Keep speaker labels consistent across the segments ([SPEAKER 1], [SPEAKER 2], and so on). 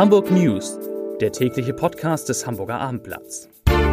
[SPEAKER 1] Hamburg News, der tägliche Podcast des Hamburger Abendblatts.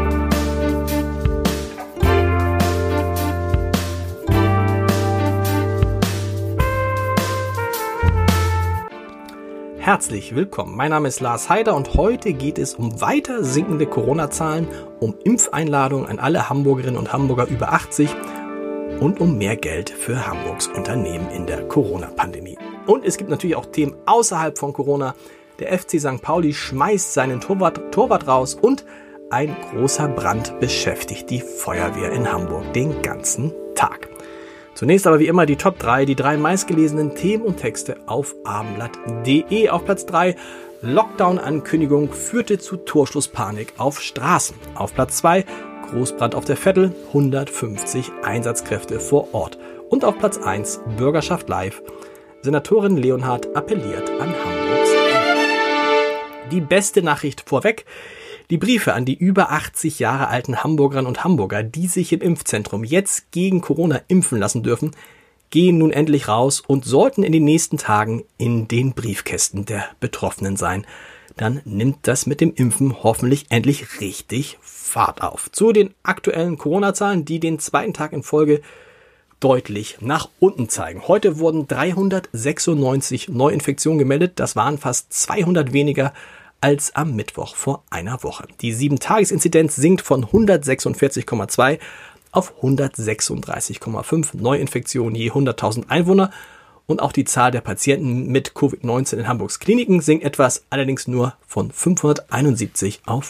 [SPEAKER 2] Herzlich willkommen, mein Name ist Lars Heider und heute geht es um weiter sinkende Corona-Zahlen, um Impfeinladungen an alle Hamburgerinnen und Hamburger über 80 und um mehr Geld für Hamburgs Unternehmen in der Corona-Pandemie. Und es gibt natürlich auch Themen außerhalb von Corona. Der FC St. Pauli schmeißt seinen Torwart raus und ein großer Brand beschäftigt die Feuerwehr in Hamburg den ganzen Tag. Zunächst aber wie immer die Top 3, die 3 meistgelesenen Themen und Texte auf abendblatt.de. Auf Platz 3, Lockdown-Ankündigung führte zu Torschlusspanik auf Straßen. Auf Platz 2, Großbrand auf der Vettel, 150 Einsatzkräfte vor Ort. Und auf Platz 1, Bürgerschaft live, Senatorin Leonhardt appelliert an Hamburgs. Die beste Nachricht vorweg: Die Briefe an die über 80 Jahre alten Hamburgerinnen und Hamburger, die sich im Impfzentrum jetzt gegen Corona impfen lassen dürfen, gehen nun endlich raus und sollten in den nächsten Tagen in den Briefkästen der Betroffenen sein. Dann nimmt das mit dem Impfen hoffentlich endlich richtig Fahrt auf. Zu den aktuellen Corona-Zahlen, die den zweiten Tag in Folge deutlich nach unten zeigen. Heute wurden 396 Neuinfektionen gemeldet. Das waren fast 200 weniger als am Mittwoch vor einer Woche. Die 7-Tages-Inzidenz sinkt von 146,2 auf 136,5 Neuinfektionen je 100.000 Einwohner. Und auch die Zahl der Patienten mit Covid-19 in Hamburgs Kliniken sinkt etwas, allerdings nur von 571 auf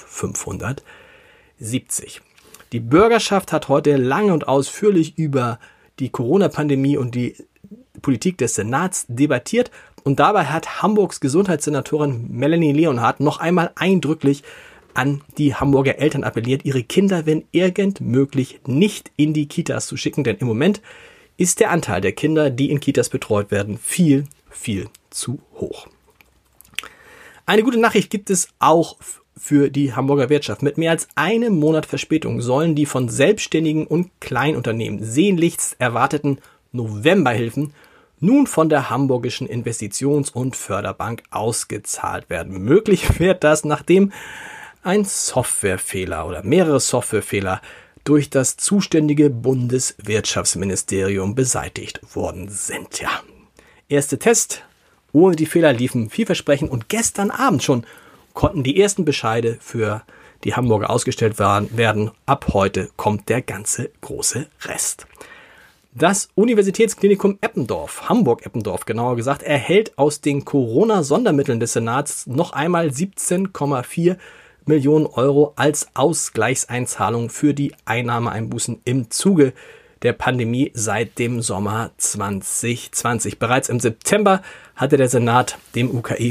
[SPEAKER 2] 570. Die Bürgerschaft hat heute lange und ausführlich über die Corona-Pandemie und die Politik des Senats debattiert. Und dabei hat Hamburgs Gesundheitssenatorin Melanie Leonhardt noch einmal eindrücklich an die Hamburger Eltern appelliert, ihre Kinder, wenn irgend möglich, nicht in die Kitas zu schicken. Denn im Moment ist der Anteil der Kinder, die in Kitas betreut werden, viel, viel zu hoch. Eine gute Nachricht gibt es auch für die Hamburger Wirtschaft. Mit mehr als einem Monat Verspätung sollen die von Selbstständigen und Kleinunternehmen sehnlichst erwarteten Novemberhilfen nun von der Hamburgischen Investitions- und Förderbank ausgezahlt werden. Möglich wird das, nachdem ein Softwarefehler oder mehrere Softwarefehler durch das zuständige Bundeswirtschaftsministerium beseitigt worden sind. Ja, erste Test ohne die Fehler liefen vielversprechend und gestern Abend schon konnten die ersten Bescheide für die Hamburger ausgestellt werden. Ab heute kommt der ganze große Rest. Das Universitätsklinikum Eppendorf, Hamburg-Eppendorf genauer gesagt, erhält aus den Corona-Sondermitteln des Senats noch einmal 17,4 Millionen Euro als Ausgleichseinzahlung für die Einnahmeeinbußen im Zuge der Pandemie seit dem Sommer 2020. Bereits im September hatte der Senat dem UKE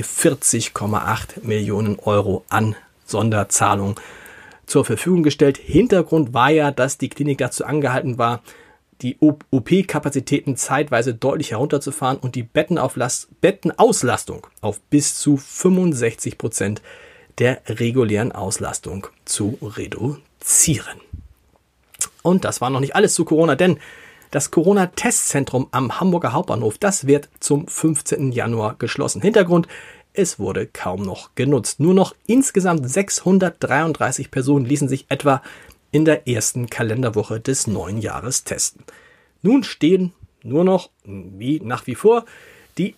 [SPEAKER 2] 40,8 Millionen Euro an Sonderzahlungen zur Verfügung gestellt. Hintergrund war ja, dass die Klinik dazu angehalten war, die OP-Kapazitäten zeitweise deutlich herunterzufahren und die Bettenauslastung auf bis zu 65% der regulären Auslastung zu reduzieren. Und das war noch nicht alles zu Corona, denn das Corona-Testzentrum am Hamburger Hauptbahnhof, das wird zum 15. Januar geschlossen. Hintergrund: Es wurde kaum noch genutzt. Nur noch insgesamt 633 Personen ließen sich etwa in der ersten Kalenderwoche des neuen Jahres testen. Nun stehen nur noch, wie nach wie vor, die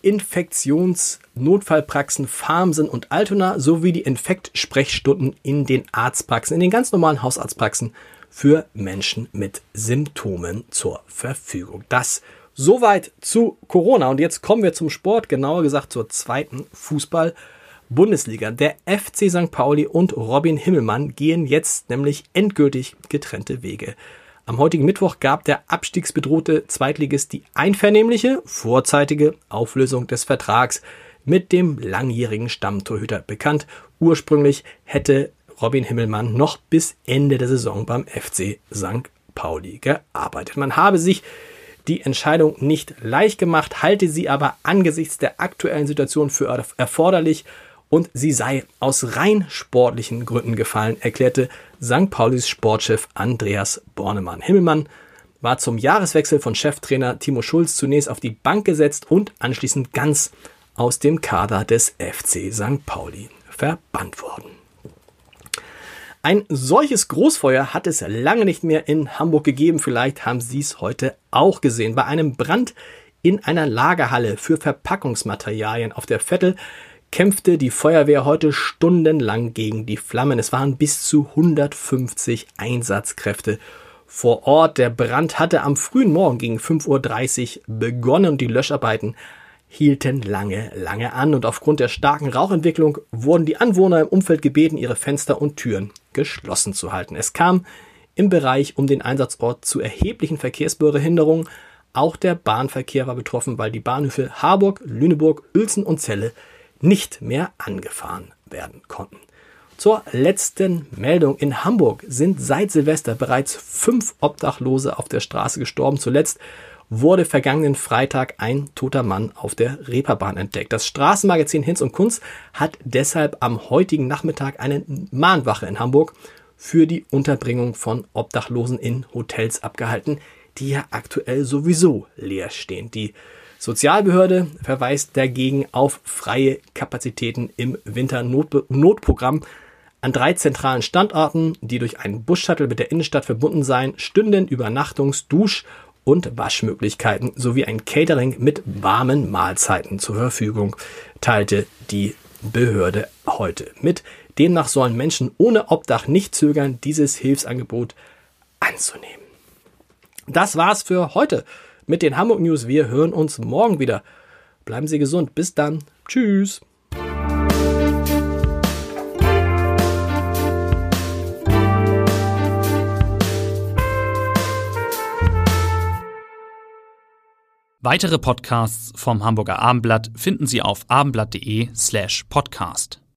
[SPEAKER 2] Infektionsnotfallpraxen Farmsen und Altona sowie die Infektsprechstunden in den Arztpraxen, in den ganz normalen Hausarztpraxen für Menschen mit Symptomen zur Verfügung. Das soweit zu Corona. Und jetzt kommen wir zum Sport, genauer gesagt zur zweiten Fußball-Bundesliga. Der FC St. Pauli und Robin Himmelmann gehen jetzt nämlich endgültig getrennte Wege. Am heutigen Mittwoch gab der abstiegsbedrohte Zweitligist die einvernehmliche, vorzeitige Auflösung des Vertrags mit dem langjährigen Stammtorhüter bekannt. Ursprünglich hätte Robin Himmelmann noch bis Ende der Saison beim FC St. Pauli gearbeitet. Man habe sich die Entscheidung nicht leicht gemacht, halte sie aber angesichts der aktuellen Situation für erforderlich und sie sei aus rein sportlichen Gründen gefallen, erklärte St. Paulis Sportchef Andreas Bornemann. Himmelmann war zum Jahreswechsel von Cheftrainer Timo Schulz zunächst auf die Bank gesetzt und anschließend ganz aus dem Kader des FC St. Pauli verbannt worden. Ein solches Großfeuer hat es lange nicht mehr in Hamburg gegeben. Vielleicht haben Sie es heute auch gesehen. Bei einem Brand in einer Lagerhalle für Verpackungsmaterialien auf der Vettel kämpfte die Feuerwehr heute stundenlang gegen die Flammen. Es waren bis zu 150 Einsatzkräfte vor Ort. Der Brand hatte am frühen Morgen gegen 5:30 Uhr begonnen und die Löscharbeiten hielten lange an. Und aufgrund der starken Rauchentwicklung wurden die Anwohner im Umfeld gebeten, ihre Fenster und Türen geschlossen zu halten. Es kam im Bereich um den Einsatzort zu erheblichen Verkehrsbehinderungen. Auch der Bahnverkehr war betroffen, weil die Bahnhöfe Harburg, Lüneburg, Uelzen und Celle nicht mehr angefahren werden konnten. Zur letzten Meldung. In Hamburg sind seit Silvester bereits 5 Obdachlose auf der Straße gestorben. Zuletzt wurde vergangenen Freitag ein toter Mann auf der Reeperbahn entdeckt. Das Straßenmagazin Hinz und Kunz hat deshalb am heutigen Nachmittag eine Mahnwache in Hamburg für die Unterbringung von Obdachlosen in Hotels abgehalten, die ja aktuell sowieso leer stehen. Die Sozialbehörde verweist dagegen auf freie Kapazitäten im Winternotprogramm. An 3 zentralen Standorten, die durch einen Bus-Shuttle mit der Innenstadt verbunden seien, stünden Übernachtungs-, Dusch- und Waschmöglichkeiten sowie ein Catering mit warmen Mahlzeiten zur Verfügung, teilte die Behörde heute mit. Demnach sollen Menschen ohne Obdach nicht zögern, dieses Hilfsangebot anzunehmen. Das war's für heute mit den Hamburg News. Wir hören uns morgen wieder. Bleiben Sie gesund. Bis dann. Tschüss.
[SPEAKER 1] Weitere Podcasts vom Hamburger Abendblatt finden Sie auf abendblatt.de/podcast.